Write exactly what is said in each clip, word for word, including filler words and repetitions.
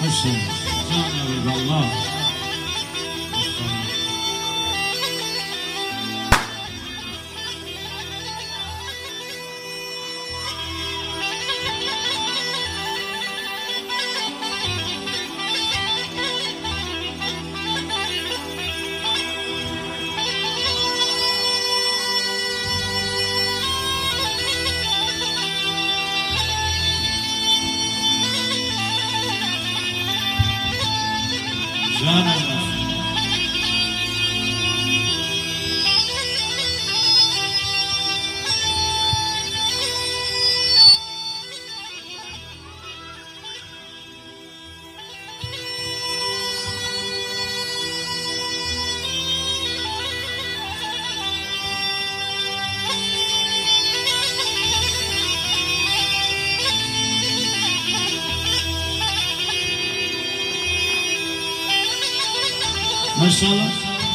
ماشاءالله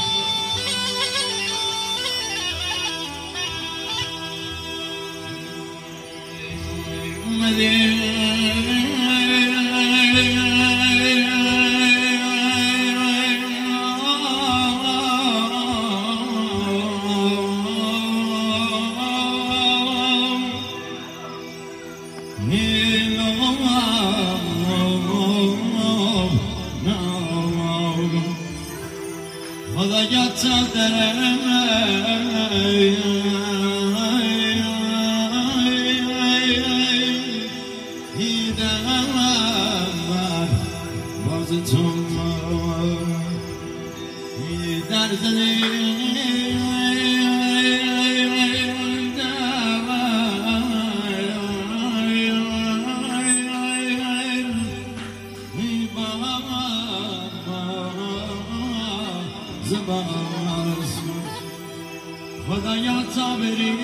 خدایا تا بری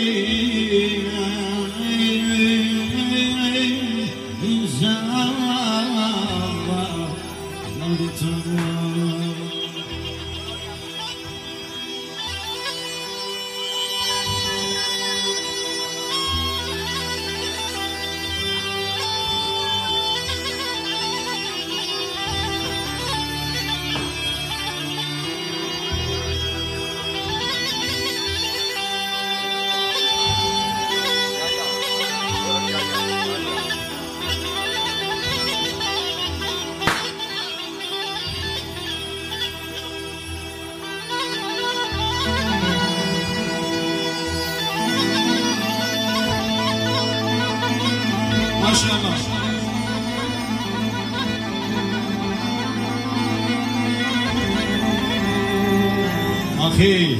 این زمان ماشاءالله آخی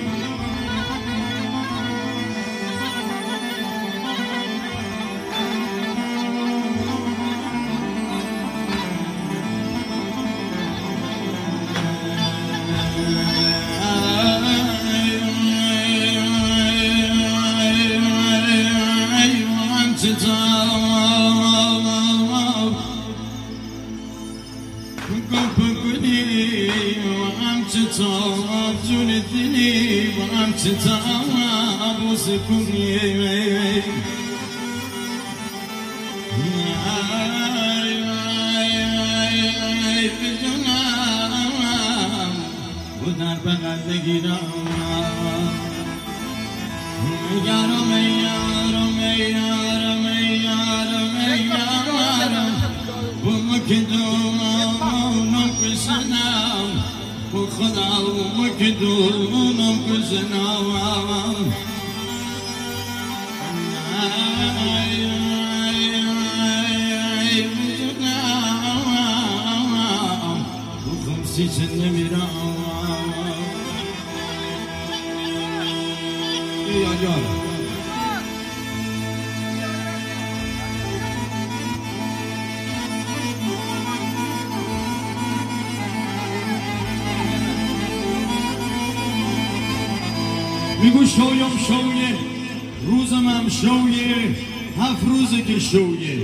میگو شویم شویه روزم هم شویه هفت روزه که شویه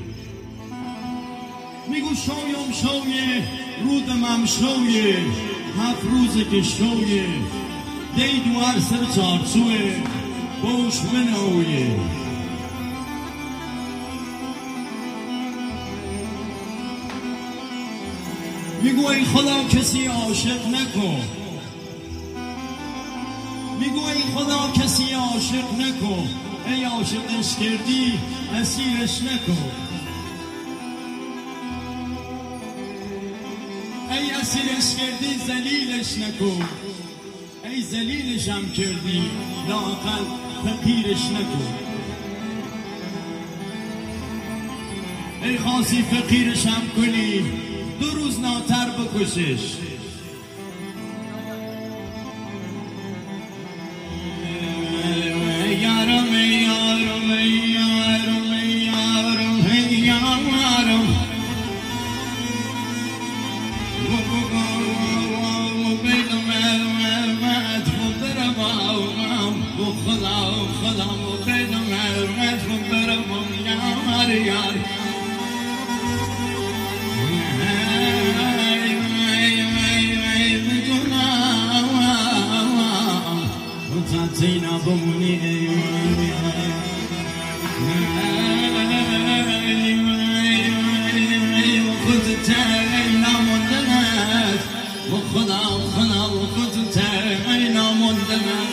میگو شویم شویه رودم هم شویه هفت روزه که شویه دی دوار سر چارچوه بوش منویه میگو ای خدا کسی عاشق نکن، میگو ای خدا کسی عاشق نکن، ای عاشقش کردی اسیرش نکن، ای اسیرش کردی ذلیلش نکن، ای ذلیلش هم کردی لااقل فقیرش نکن، ای خاصی فقیرش هم کنی دو روز ناتر بکشش. یارم یارم یارم یارم یارم خدا خدا بدون عرفت برم یار یار تاتینا بمونی خود تاینا مندنت خدا خدا خود تاینا مندنت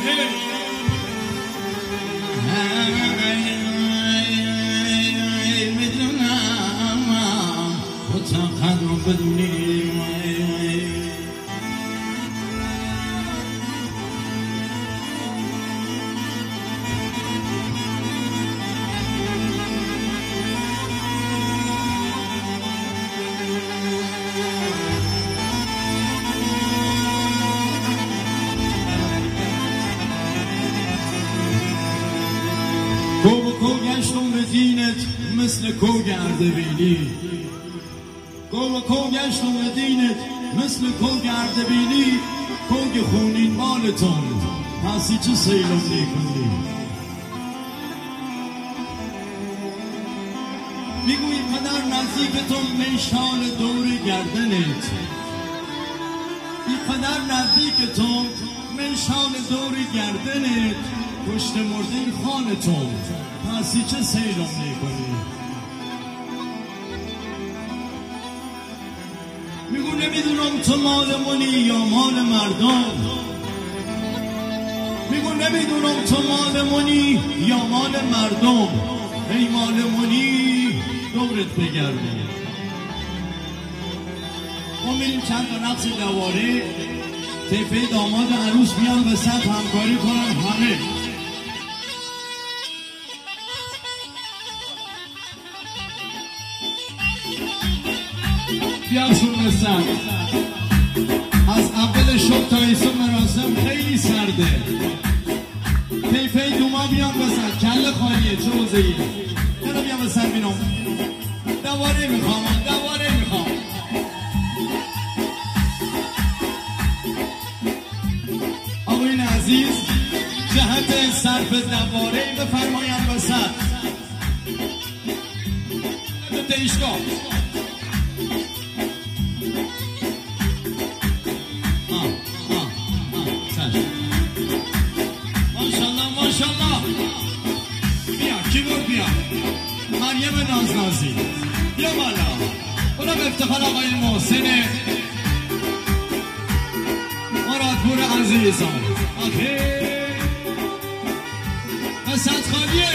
کو و کو گشتم به دینت مثل کو گردبینی، کو و کو گشتم به دینت مثل کو گردبینی، کوگ خونین مالتون پسی چه سیلم نیکنی. میگوی قدر نزدیکتون میشال دور گردنت، بی قدر نزدیکتون میشال دور گردنت، پشت مرده خانتون پسی چه سیرم نیکنی. میگو نمیدونم تو مال منی یا مال مردم، میگو نمیدونم تو مال منی یا مال مردم، ای مال منی دورت بگردم. ما میریم چند تا نقص دواره طیفه داماد عروس بیان به سطح همکاری کنن همه. بیاشون بستن از اول شب تا ایسا مراسم خیلی سرده. پیپی دوما بیان بستن کل خالیه چه وزهیه یالا بیان بستن بینم دواره میخوام دواره میخوام. آقایون عزیز جهت صرف دواره بفرمایم بستن به تیشگاه. مریم نازنازی بیا بالا. اونم افتخار آقای محسن مرادپور عزیزان. آخه وسط خالیه.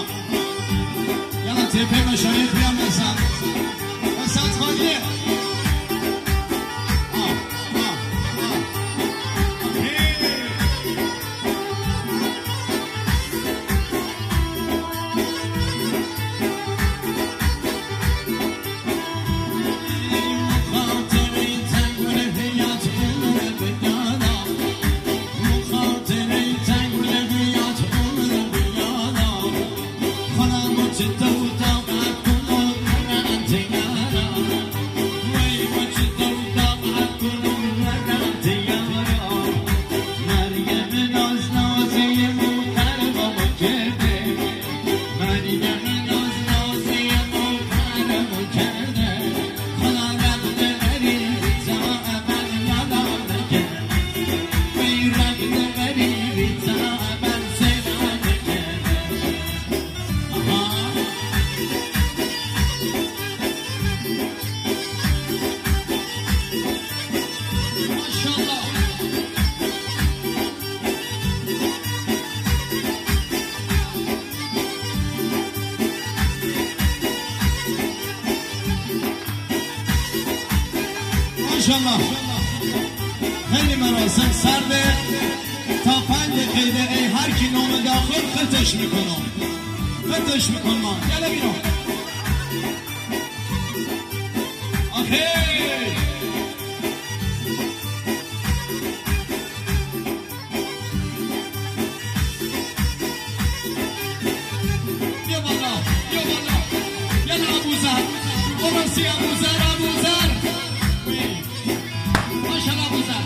تپه مشاهد بیان بسن بسن خالیه. ماشاءالله خیلی مراسم سرده تا پنج دقیقه ای هر کی نام داخل خطش میکنم خطش میکنم یالا بینو آخه بیا بالا بیا بالا یالا ابوذر برسی ابوذر ابوذر ماشاءالله ابوذر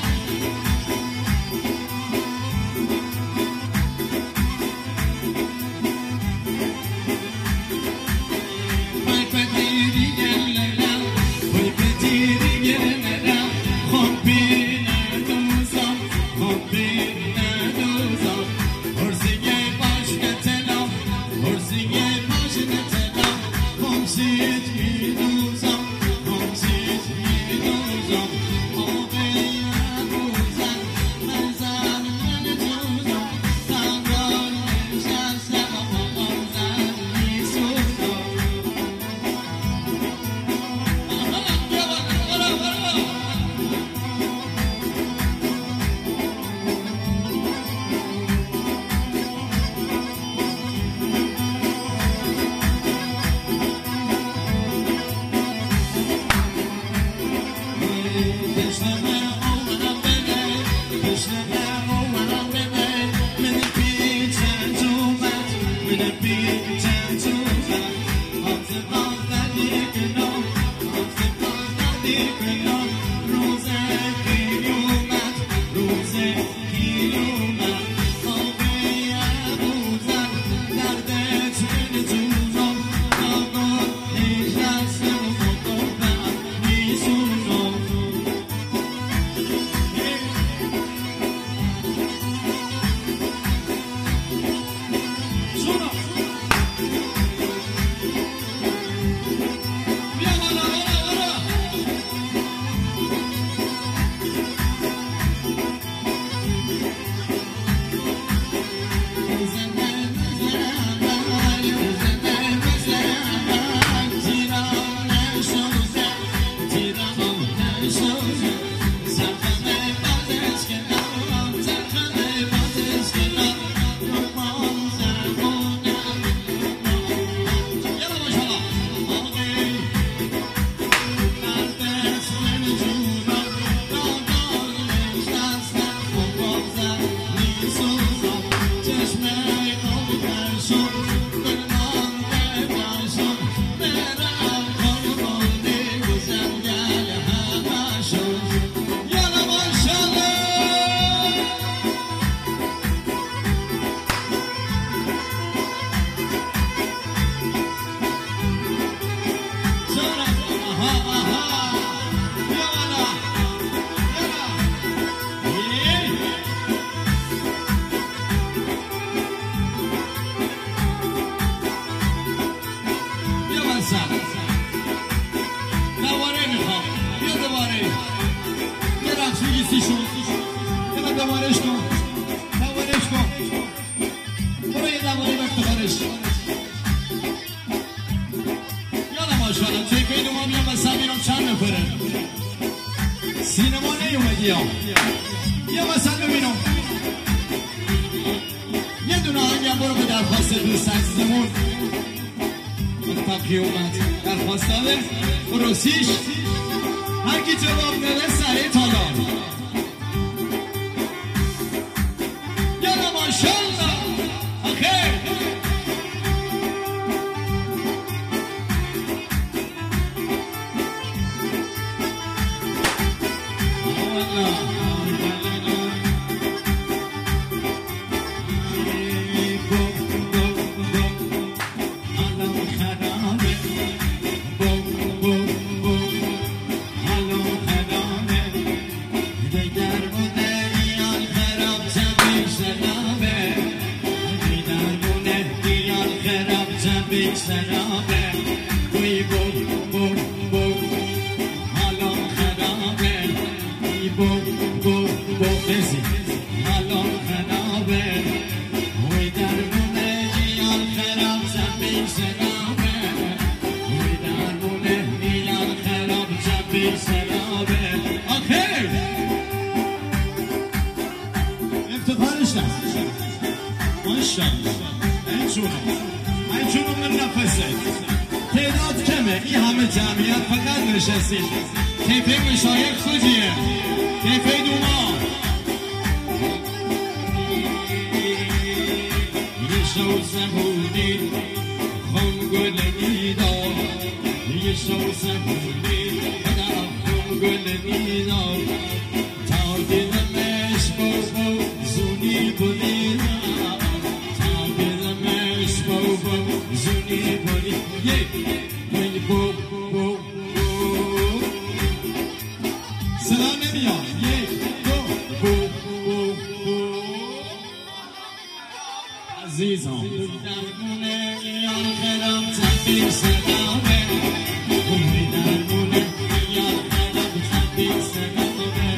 سینما نیومدی ها یه مثلا ببینم یه دونه آهنگم برو به درخواست دوست عزیزمون تاقی اومد درخواست داده روسیش هر کی جواب نده سریع تالار یالا ماشالله آخه There بی سرابه وی بو بو بو حالا خرابه وی بو بو بو بزی حالا خرابه وی درمونه یار خراب زن بی سرابه وی درمونه یار خراب زن بی سرابه آخر افتخارش نست ماشالله این جونو من نفسه تعداد کمه این همه جمعیت فقط نشستید تیپه مشایخ خوجیه تیپه دوما یه شو سهونی خون گل نیدا یه شو سهونی خون گل نیدا تا دیدمش بو بو زونی بودیدا زونی بودی یه بی بو بو بو صدا نمیاد یه دو بو بو بو عزیزم درمونه یار خرم تبدیل سلامه بوی درمونه یار خرم تبدیل سلامه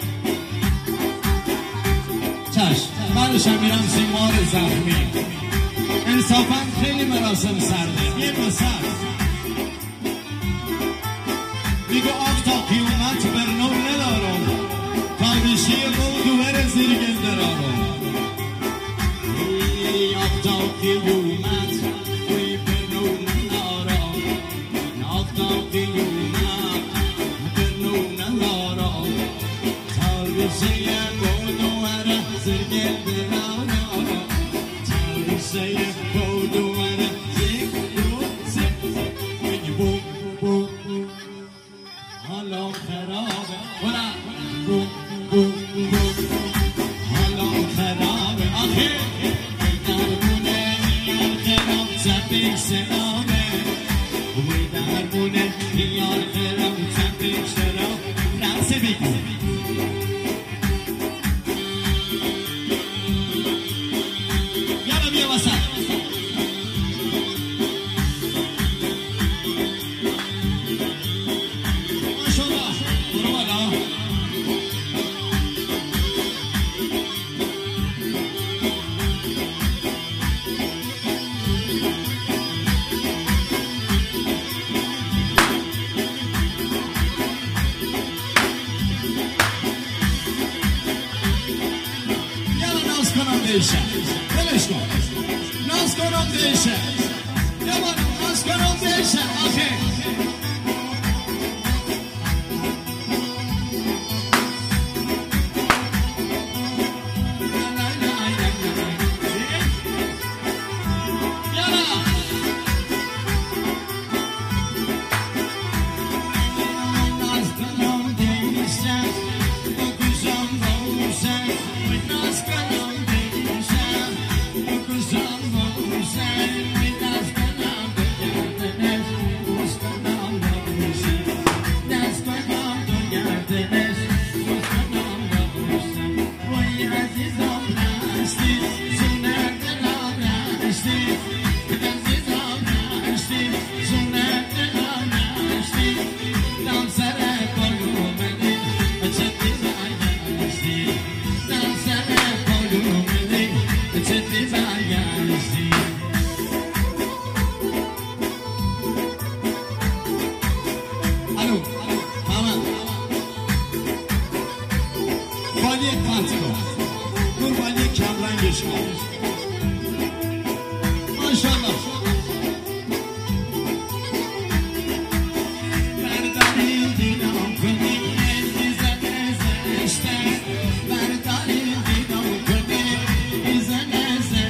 چشم بعدشم میرم سیمار زخمی انصافاً خیلی مراسم سرده یه مسر میگو آف تا قیومت برنو ندارم تا بشی بودو بر زیرگل درارم آف تا قیومت وی برنو ندارم آف تا قیومت برنو ندارم تا بشی بودو بر زیرگل درارم تا بشی ولش کن ناز کنم دیشه یه بار ناز کنم دیشه آخه Berdali didam kuni, izan ezan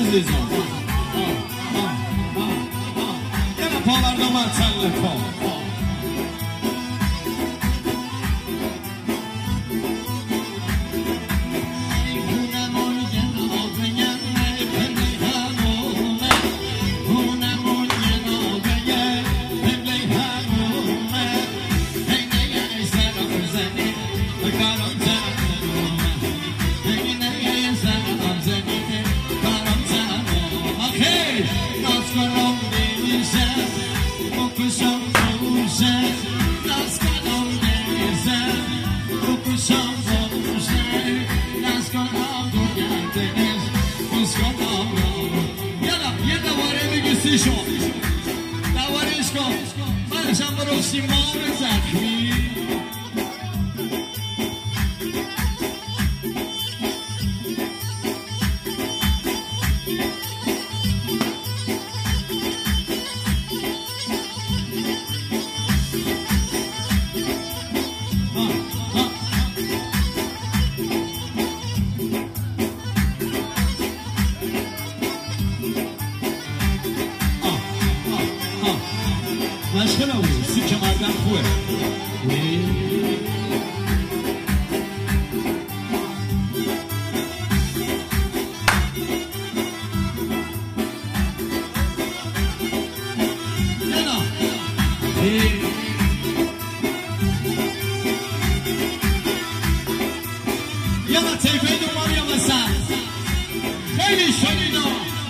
عزیزم یه پا مردم اتل پا دوارش کن منشم برو سیمان زخمی مشکل هم بود سی که مردم خوبه یالا تیپه دومار یا مثل خیلی شدینا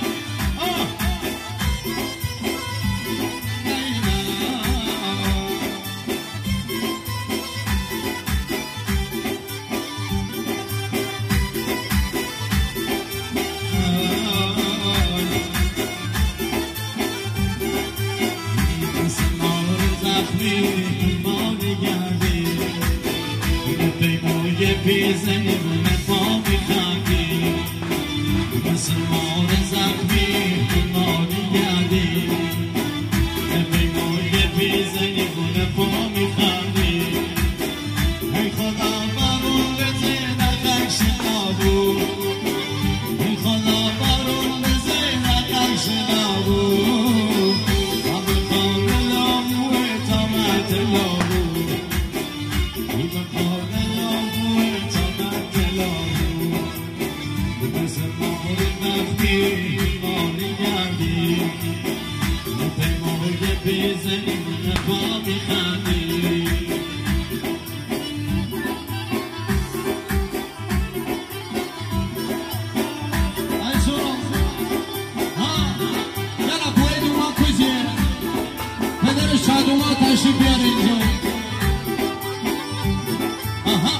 پیزنی من پا میخندی مثل مار زخمی ماری گردی پیمای پیزنی من پا میخندی ای خدا بارون بزه نقش نبود ای خدا بارون بزه نقش نبود آب خان لاموه تا مت لامود ای بخان بیزنی من پا میخندی ایشو ها یالا پوی دوما کجیه پدر شادوما تشریف بیار اینجا آها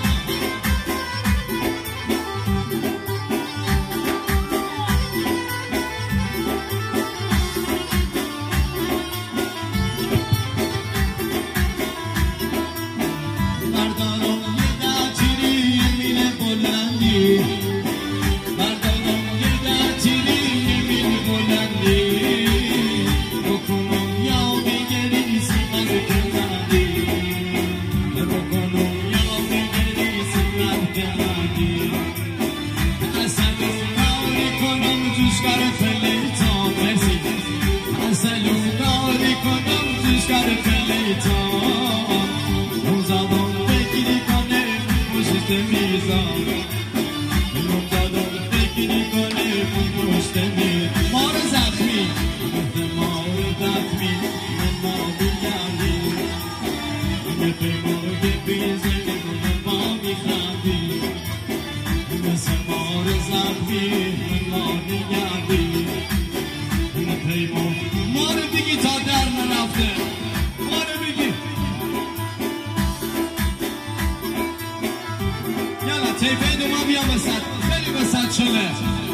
مار زخمی مار زخمی من بیگردی به مار بیزنی من با میخندی مثل مار زخمی من بیگردی مار بگی تا در نرفته مار بگی یالا تیپه دوما بیا بسد خیلی بسد شده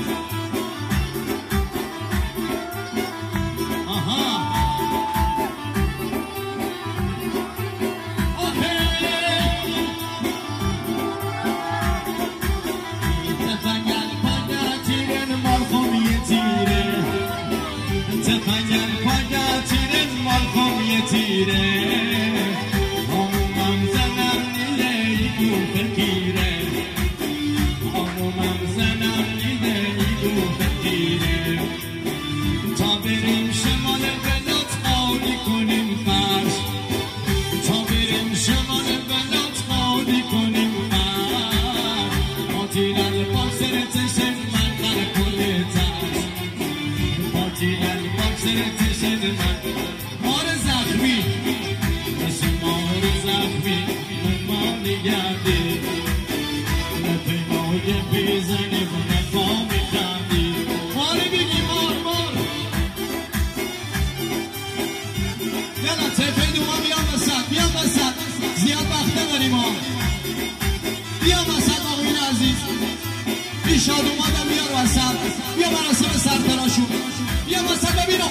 تیره آمومم زنم نیده یکو فکیره آمومم زنم نیده زخمی ما نگردی نپیمای بیزنی و نفا میخندی ماری بگی مار مار یالا تپه دوما بیام وسط بیام وسط زیاد وقته داریم ها بیام وسط آقایون عزیز بی شاد اومدم بیار وسط بیا مراسم سرتراشون بیا وسط ببینم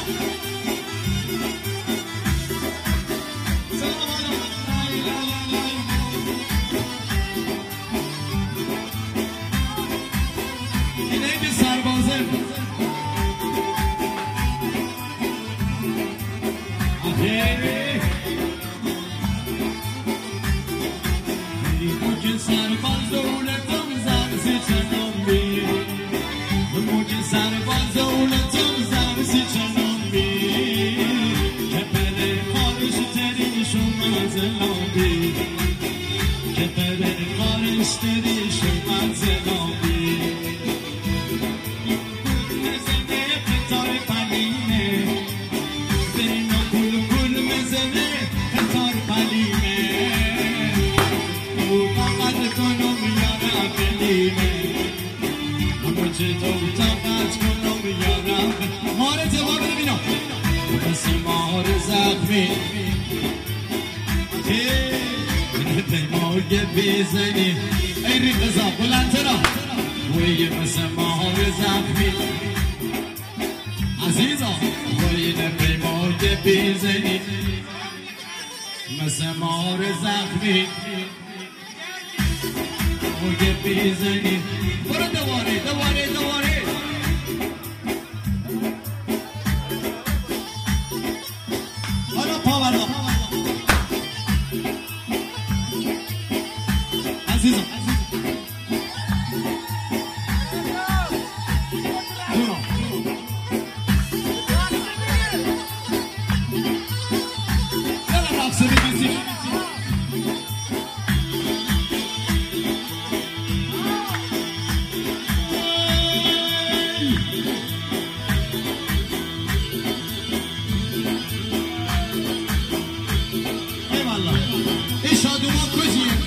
بیزنی ای ریقزا بلندترا وی مثل مار زخمی عزیزا وی نپیمای بیزنی مثل مار زخمی وی بیزنی برو دواره دواره دواره حالا پاورا عزیزم یالا رقصه بگیزی ایوالله این شادوما کجیه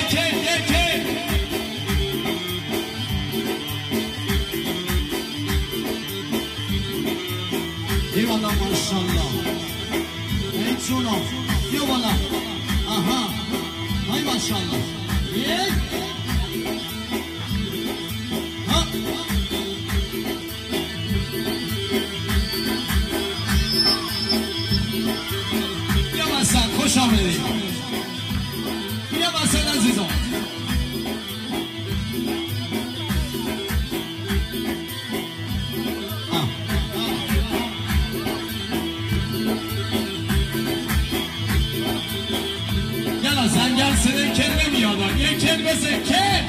یکی یکی ای والا ماشالله ای جونم یا والا آها ای ماشالله یک ها بیا وسط خوش آمدید بیا وسط عزیزان زنگل صدای کل نمیادن یک کل بسه کل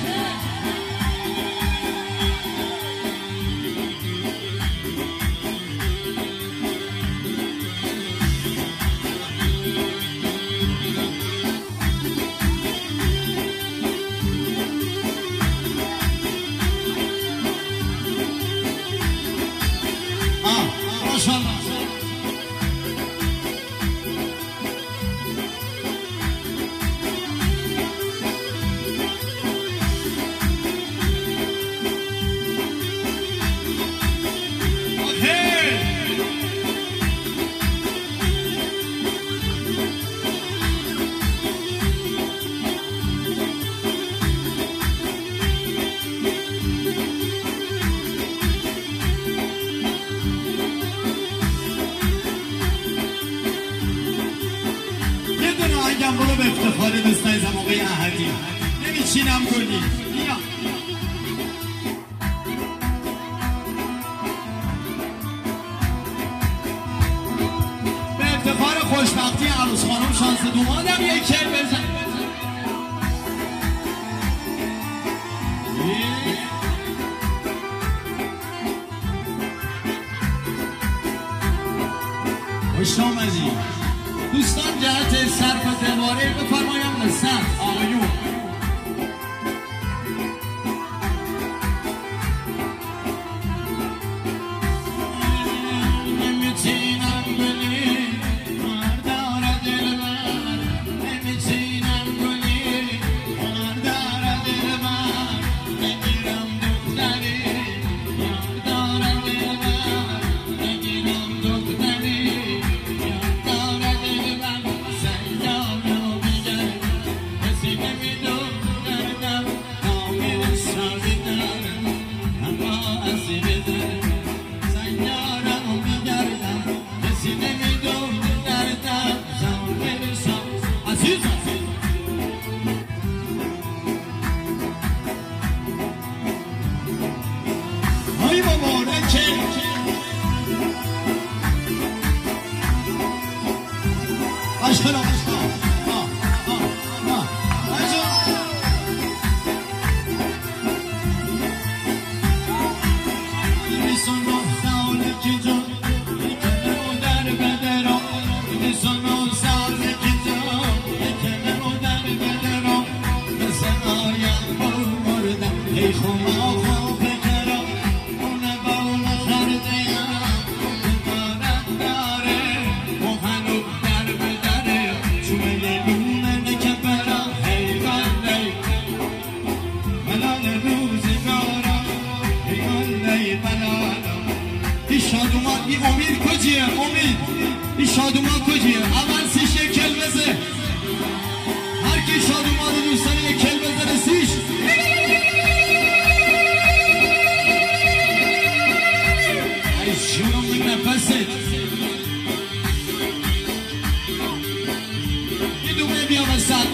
آه ماشالله آهنگم برو به افتخار دوستای زم آقای احدی نمیچینم گلی بیا به افتخار خوشبختی عروس خانم شانس دومادم یک کل بزن خوش آمدی دوستان جهت صرف دواره بفرمایم لذت آقایون نمیتونم گلی مردار دلبر نمیتونم گلی مردار دلبر نگیرم دختری یاردار دلبر نگیرم دختری امید کجیه امید این شادومان کجیه اول سیش یک کل بزه هر کی شادومان رو دوستان یک کل بزنه سیش ای جونم به نفست این دومه بیا وسط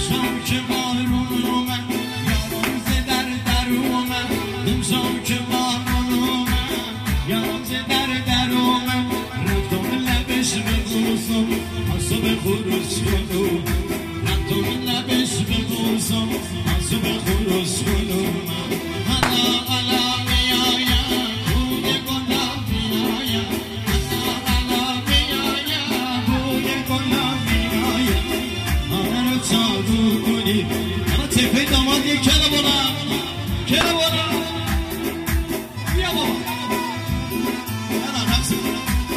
امشب که بارون اومد یارم ز در در اومد امشب که بارون اومد یارم ز در در اومد رفتم لبش ببوسم آسو به خروش کنم رفتم لبش ببوسم آسو به خروش کنم حالا حالا میایم بوی گلاب میایم حالا حالا میایم بوی گلاب میایم آن رو چارو کنی اما تپه داماد یک کلا برم کلا برم بیا بابا نه نه نفسی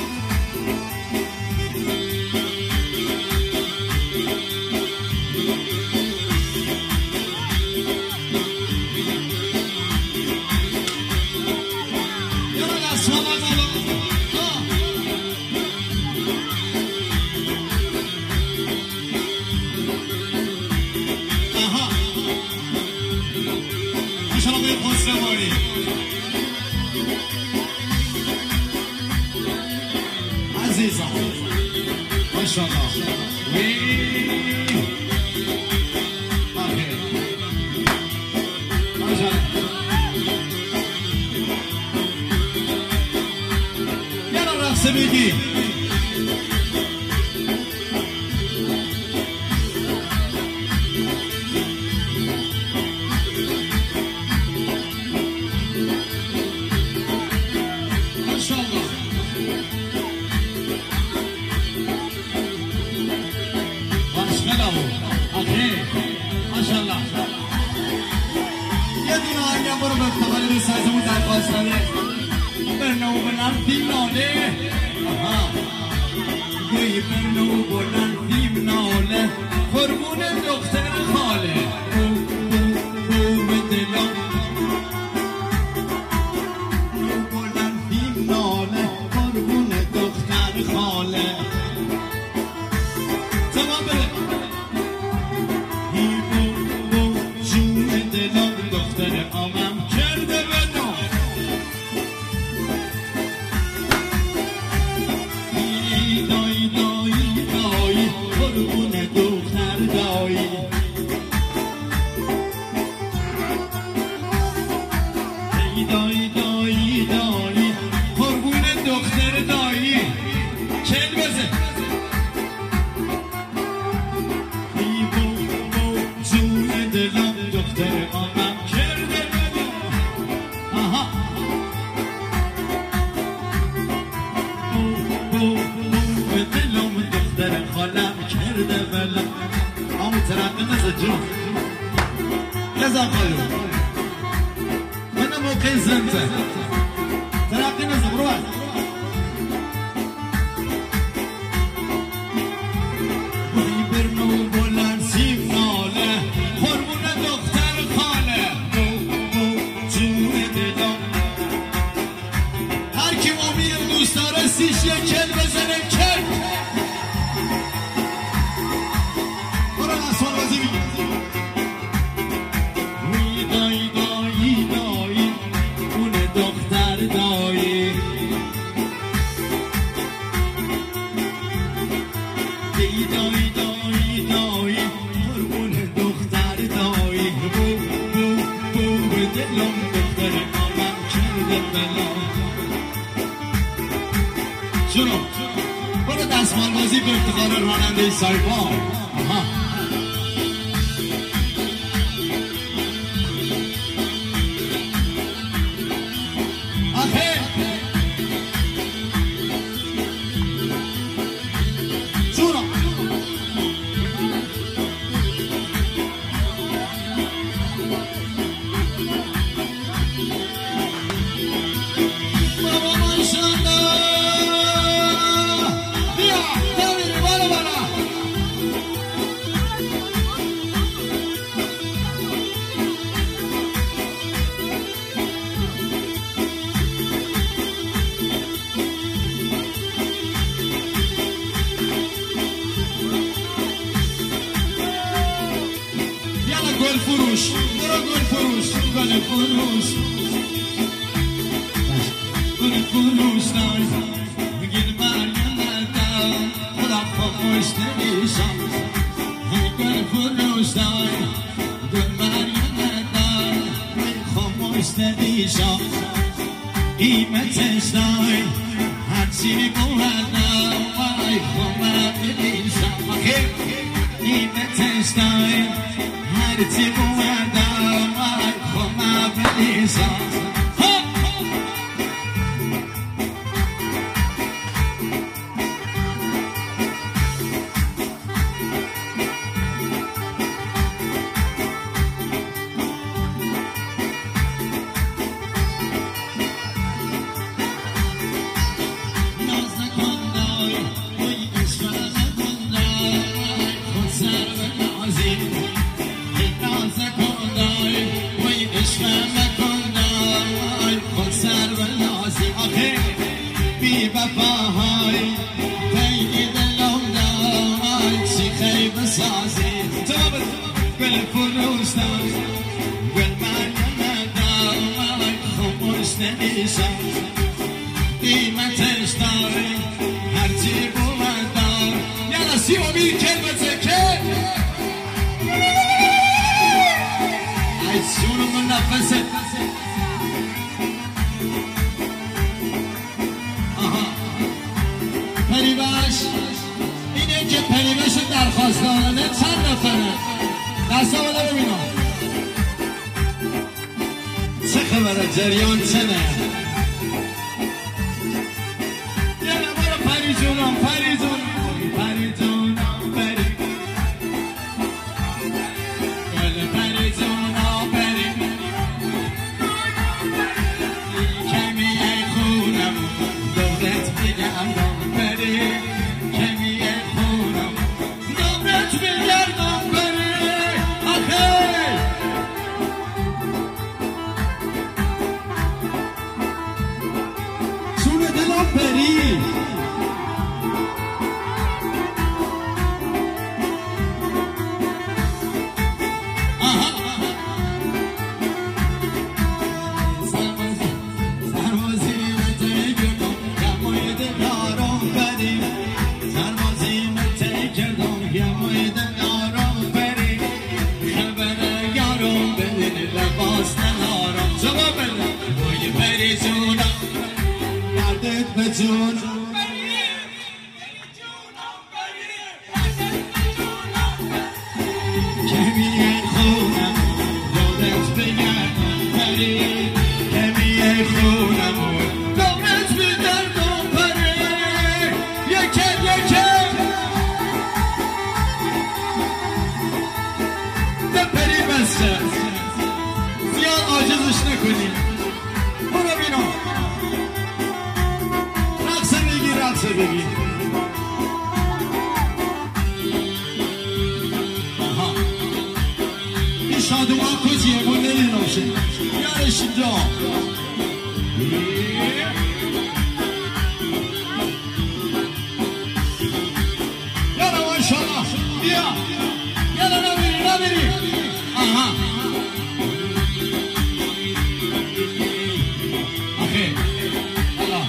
عزیزم ماشاءالله یه رقصه بگی ماشاءالله یه دونه آهنگم برو به تولد سازمون درخواست داره برنو بلند فیم ناله گوی برنو بلند فیم ناله قربون دختر خاله بو بو بو دلم برنو بلند فیم ناله قربون دختر خاله تمام بره دایی دایی دایی قربون دختر دایی چل بزه ای بو بو جون دلم دختر آمم کرده بلم آها بو بو بو دلم دختر خالم کرده بلم آمو ترقی نزد جون نزد خالو موقع زنده ترقی نزد برو باید بایی برنو بلند سیم ناله قربون دختر خاله بو بو جون دلم هر کی امید دوست داره سیش یک کل بزنه کل برو نسوان بازی بگی دایی دایی دایی دختر دایی ای دایی دایی دایی قربون دختر دایی بو بو بو به دلم دختر آمم کرده بلم شروع برو دستمال بازی به افتخار راننده سایپا آها گل فروش برو گل فروش گل فروش گل فروش دای بگیر برگردم خدا خوش نمیشم گل فروش فروش دای گل مریم دای خاموش ندیشا قیمتش دای هرچی بود دای خامه بلیشا قیمتش دای هرچی بود دای خامه بلیشا قیمتش داری هرچی بود دار یالا سی امید کلمته که ای سونو منفسه آها پریبش اینه که پریبش درخواست دارنه چند نفره دستا بده ببینم چه خبره جریان چنه پری جونم پری جونم پری جونم پری گل پری جونم پری کمی ای خونم دورت بگردم پری کمی ای خونم دورت بگردم پری آخه چون دلم پری جون کمی خونم دورت بگردم پری کمی خونم دورت بگردم پری یکم یکم به پری بسته زیاد عاجزش نکنیم برو بینم رقصه بگی آها این شادومان کجیه من نمی‌نوشه یارش اینجا یالا ماشاءالله بیا یالا نمیری نمیری آها آخه یالا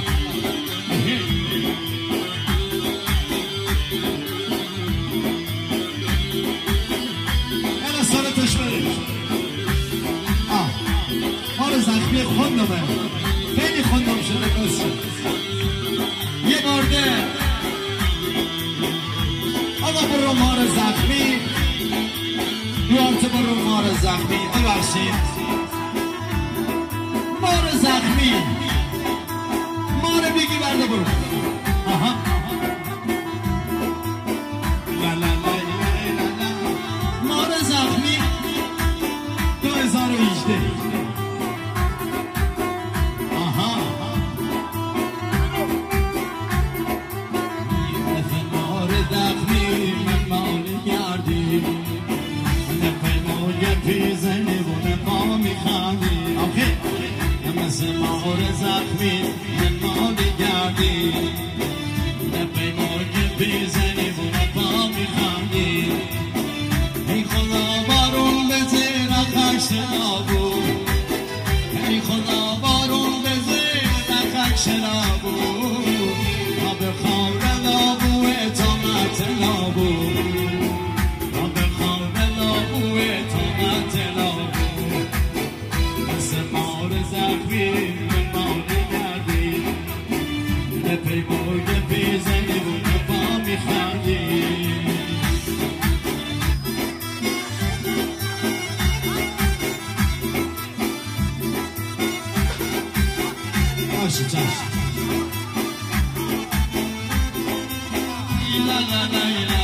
زخمی خوندمه خیلی خوندم شده کسی یه مرده آقا برو مار زخمی دوارته برو مار زخمی ببخشید مار زخمی مار بگی برده برو آها لا لا لا لا لا مار زخمی دو هزار و هجده زخمی من مالی گردی نپی مرگ بیزنی و نپا میخندی ای خدا بارون به زیر خکش نابو ای خدا بارون به زیر خکش نابو تا به خور نابو اتامت نابو تا به خور نابو چشم چشم لا لا لا لا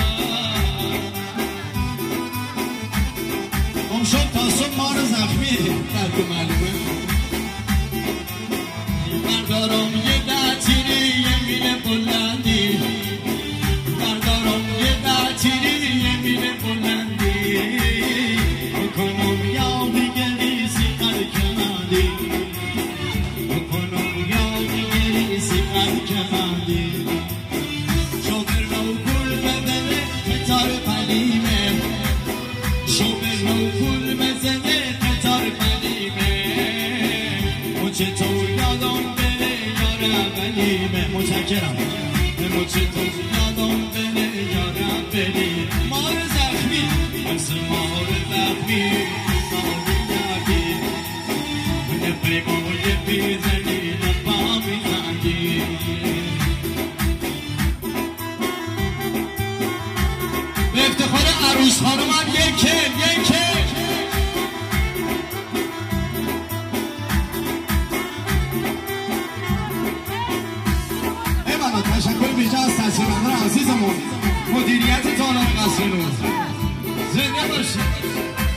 اون شد تا صبح ما رو زخمی درک معلومه بردارم یه دتیری یه میله بلندی بردارم یه دتیری یه میله بلندی بکنم یادی گریزی قرکمندی بکنم یادی گریزی قرکمندی شوبر رو کل ببره قطار قلیمه شوبر رو کل بزنه قطار قلیمه مچه تو یادم بره یار اولیمه متشکرم مچه تو یادم بره یار اولیمه مار زخمی مثل مار زخمی مار یکی یه پیمای بیزنی نفا میزندی به افتخار عروس خانومم یکه یکه ایوالا تشکر بیجا از تشکرمندان عزیزمون مدیریت تانان قصرنور زنده باشید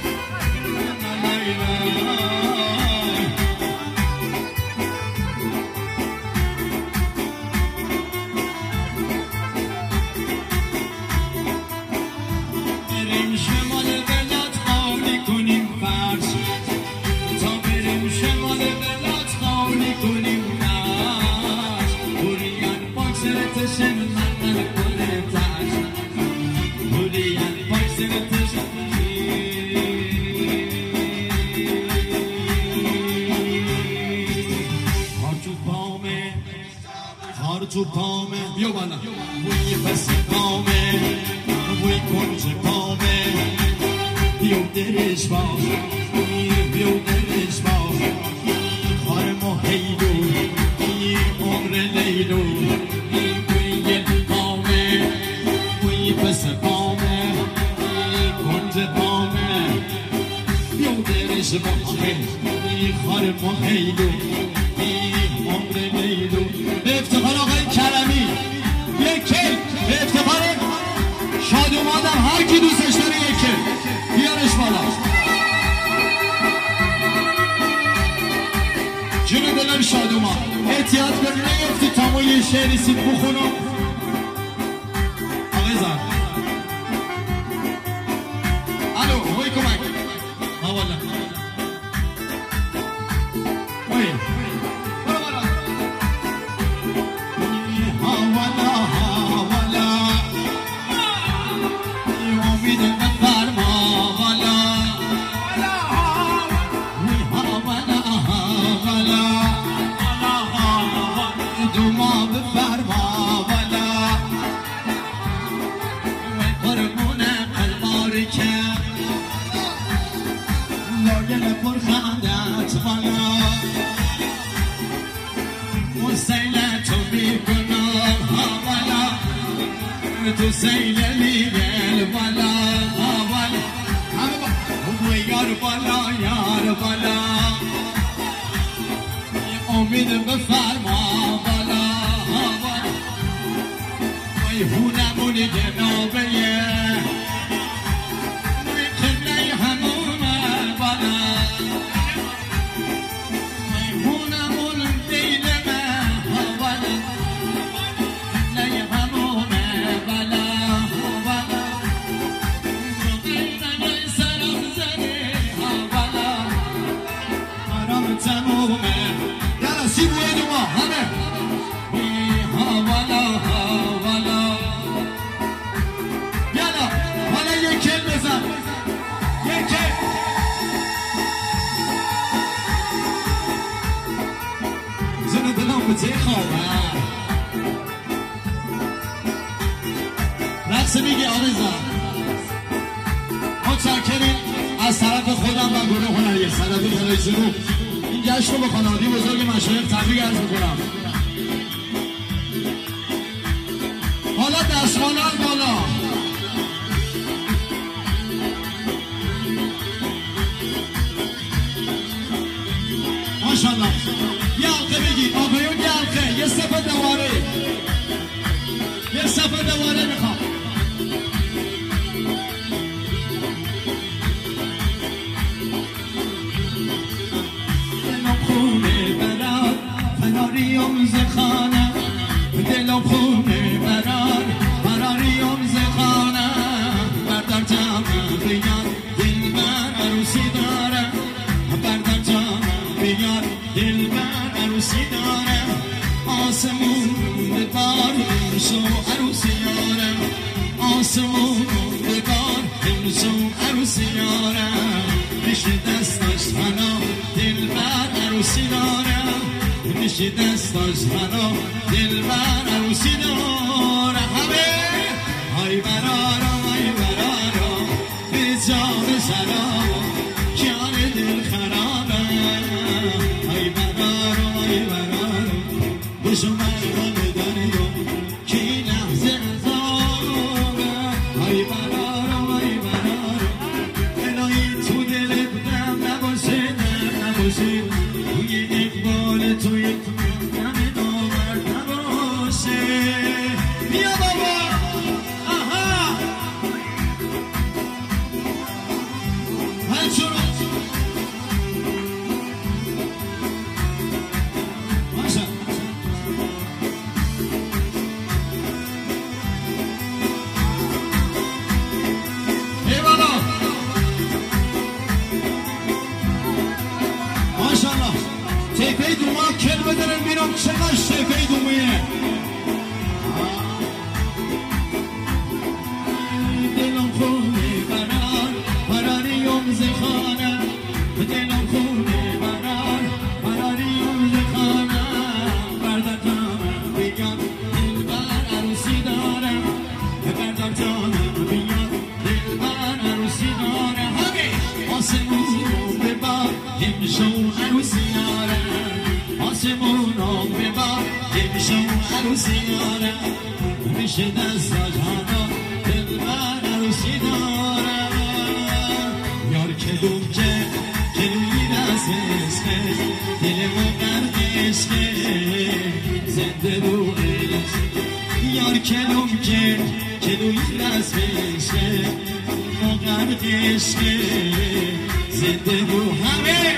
بریم شمال بلاد خالی کنیم فرش تا بریم شمال بلاد خالی کنیم فرش بوریان باکسرتش من نکنه تش بوریان باکسرتش خار تو پامه خار تو پامه بیا بالا بوی پس پامه بوی کنج پامه بیو درش باش بیو درش باش خار محیلو بی عمر لیلو بوی پامه بوی پس پامه بوی کنج پامه بیو درش باش بی خار محیلو بی عمر لیلو به افتخار آقای کرمی یکی به افتخار شاد اومدم هر کی دوستش داره یکه بیارش بالا جون دلم شاد اومد احتیاط کنی نیفتی تا ما یه شعری سید بخونم آقای زن الو وی کمک ها والا وی برو بالا ها والا ها والا امید بفرما والا ها والا ها والا دوما بفرما والا قربون قلباری که لاگل پرخندت والا مسیلتو میکنم ها والا تو سیل میگل والا والا همه یار بالا یار بالا امید بفرما بالا والا وی هونمون جنابه وی کله همونه بالا وی هونمون دیلمه والا کله همونه بالا تمومه یالا سی بوی دوما همه ها والا ها والا یالا حالا یک کل بزن یک کل زن دلم به تی خوابه رقص میگی آرزا متشکریم از طرف خودم و گروه هنری صدفی خلای جنوب این جشن رو به خانواده بزرگ مشایخ تبریک عرض می‌کنم. حالا دستمالان بالا ماشاءالله یلقه بگی آقایون یلقه یه صفحه دواره یه صفحه دواره میخوام دلم خونه برار فراریم ز خانه دلم خونه برار فراریم ز خانه بردار جامم بیار دل بر عروسی داره بردار جامم بیار دل بر عروسی داره آسمون ببار امشو عروسی یاره آسمون ببار امشو عروسی یاره میشه دستش حنا دل بر عروسی داره میشه دستش حنا دل بر عروسی داره همه های برارم های برارم به جام سلام کیان دل خرابه های برارم های برارم بشو مرمم دنیا کی لحظه عذابه های برارم های برارم الهی تو دل بودم نباشه نه نباشه توی اقبال توی دم داور نباشه بیا بابا آها هنچون باشم ای بالا ماشالله تیپه دوما کل بدارن بیرون چقدر تیپه دومیه دلم خونه برار براریم ز خانه دلم خونه برار براریم ز خانه بردار جانم بیار دل بر عروسی دارم بردار جانم بیار دل بر عروسی دارم آسمون ببار امشو عروسی دارم آسمون ببار امشو عروسی دارم میشه دستاش حالا دل بر عروسی دارم یار کلوم که کلوی دست عشقه دلمو غرق عشقه زنده رو عشق یار کلوم که کلوی دست عشقه دلمو غرق عشقه زنده رو همه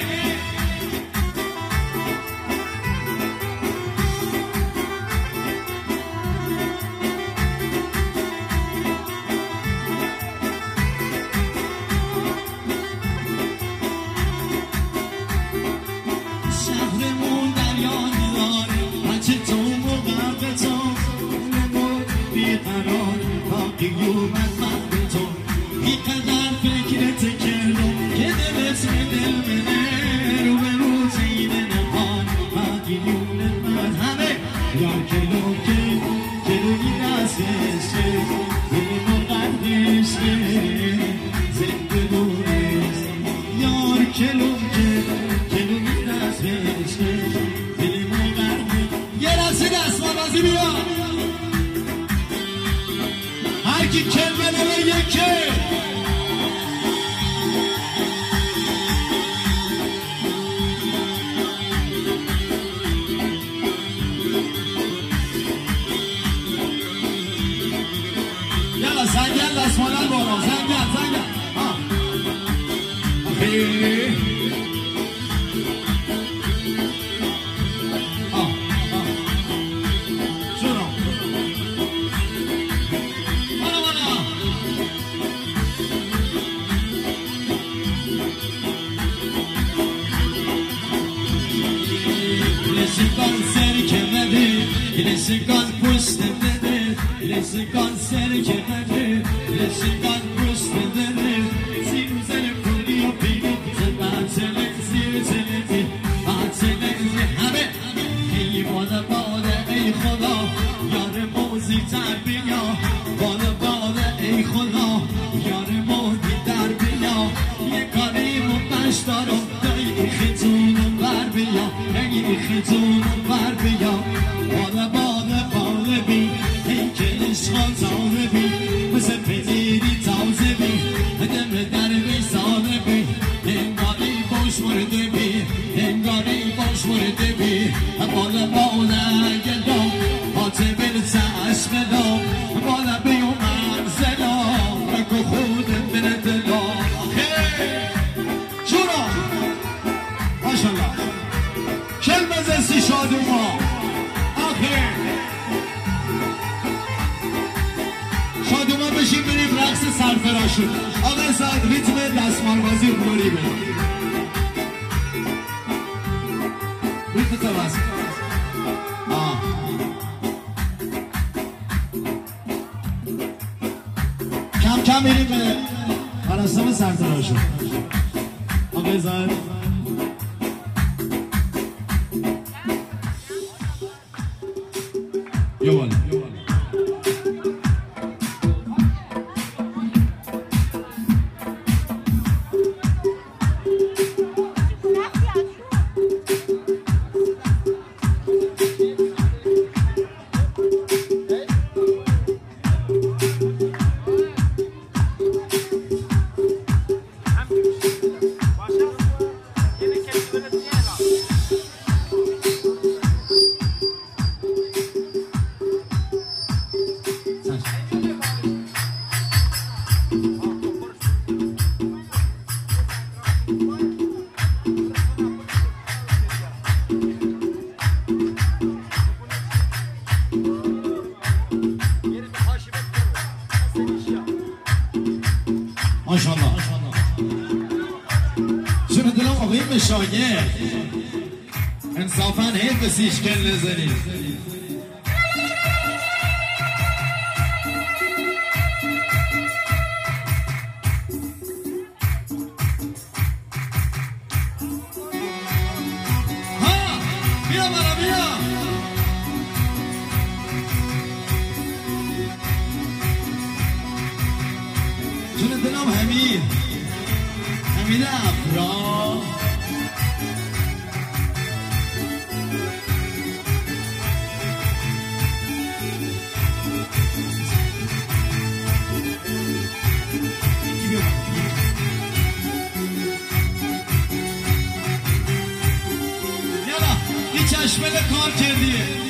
شهرمون دریا نداره بچه تو مقرق تو نمود بیقرار تا قیومت من به تو بیقدر فکرت کردم که دلت به دل بده رو به رو زین نهان و قیومت من همه یار کلو که کلوی دست عشقه دل مقرق عشقه زنده رو عشق یار کلو که کلوی دست عشقه دل مقرق یه رسه دست بازی بیا هر کی کلمه نمه یکه یلا زنگل دست مادر بالا زنگل زنگل ها آخی ها ها شروع بالا بالا کلاسیکان سر که بده کلاسیکان پشت بده کلاسیکان سر که بده کلاسیکان پشت بده زیر زن کنی و پیلی باطله زیر زنتی باطله همه ای بالا بالا ای خدا یار موزی تر بیا بالا بالا ای خدا یار موزی تر بیا یه کاری مبش دارم دایی خیتونم بر بیا ای خیتونم بر بیا بالا بالا بالا بی ای که عشقان تازه بی مثل پدیری تازه بی دم در بی ساله بی انگاری باش مرده بی انگاری باش مرده بی سرتراشون آقای زاد ریتم دستمالبازی بلوری بریم ریتم تو بس آه کم کم میریم به مراسم سرتراشون آقای زاد یه بالا ماشاءالله شنو دلم آقای مشایه انصافا حیف سیشکن نزنی ها بیا برا بیا شنو دلم حمید حمید افرا یالا این چشمه کار کردیه